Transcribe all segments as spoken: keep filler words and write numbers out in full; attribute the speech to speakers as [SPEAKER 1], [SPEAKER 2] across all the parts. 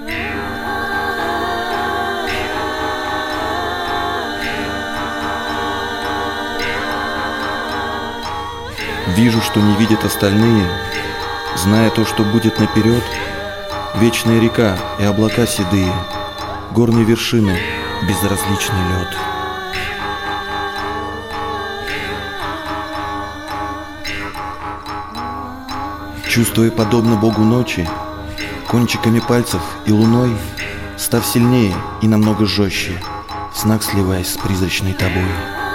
[SPEAKER 1] Вижу, что не видят остальные, зная то, что будет наперед. Вечная река и облака седые, горные вершины, безразличный лед. Чувствуя подобно Богу ночи, кончиками пальцев и луной, став сильнее и намного жестче, в снах сливаясь с призрачной тобой.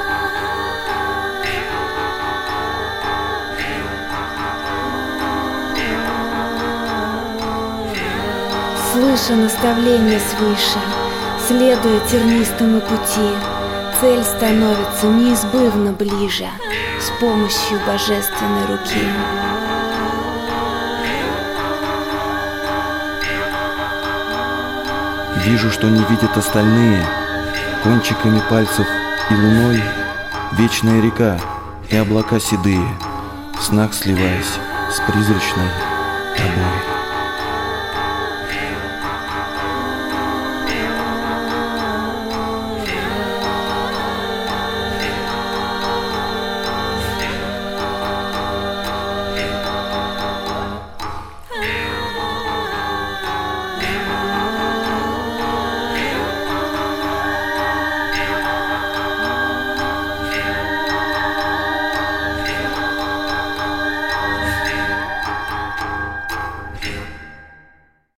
[SPEAKER 2] Слыша наставления свыше, следуя тернистому пути, цель становится неизбывно ближе с помощью божественной руки.
[SPEAKER 1] Вижу, что не видят остальные, кончиками пальцев и луной, вечная река и облака седые, в снах сливаясь с призрачной тобой.